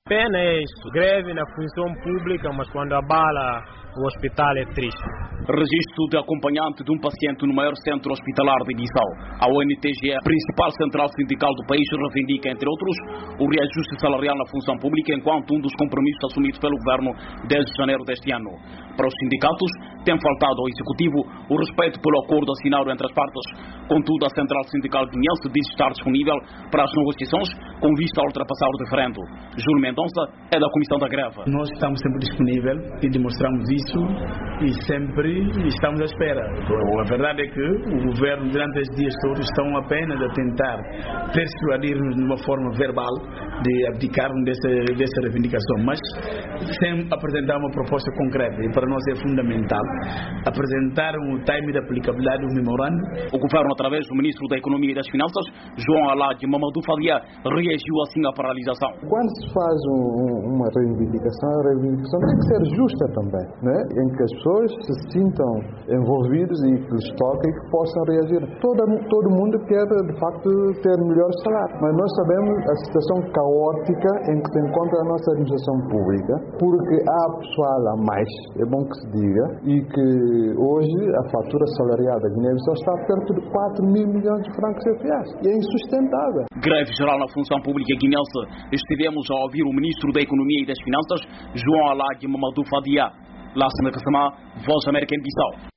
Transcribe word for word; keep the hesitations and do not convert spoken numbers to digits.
Pena é isso, greve na função pública, mas quando abala o hospital é triste. Registro de acompanhante de um paciente no maior centro hospitalar de Bissau. A O N T G, a principal central sindical do país, reivindica, entre outros, o reajuste salarial na função pública enquanto um dos compromissos assumidos pelo governo desde janeiro deste ano. Para os sindicatos, tem faltado ao Executivo o respeito pelo acordo assinado entre as partes. Contudo, a central sindical guineense diz estar disponível para as negociações com vista a ultrapassar o referendo. Júlio Mendonça é da Comissão da Greve. Nós estamos sempre disponíveis e demonstramos isso e sempre estamos à espera. A verdade é que o governo, durante esses dias todos, estão apenas a tentar persuadir-nos de uma forma verbal de abdicarmos dessa, dessa reivindicação, mas sem apresentar uma proposta concreta. E para nós é fundamental apresentar o time de aplicabilidade do memorando. O governo, através do Ministro da Economia e das Finanças, João Alad Mamadou Fadia, reagiu assim à paralisação. Quando se faz um, uma reivindicação, a reivindicação tem que ser justa também, né? Em que as pessoas se sintam envolvidas e que lhes toque e que possam reagir. Todo, todo mundo quer, de facto, ter melhor salário, mas nós sabemos a situação caótica em que se encontra a nossa administração pública, porque há pessoal a mais, é bom que se diga, e que hoje a fatura salarial da Guiné-Bissau está perto de quatro mil milhões de francos C F As. E é insustentável. Greve geral na função pública guinense. Estivemos a ouvir o Ministro da Economia e das Finanças, João Alad Mamadou Fadia. Lá se na Voz América em Bissau.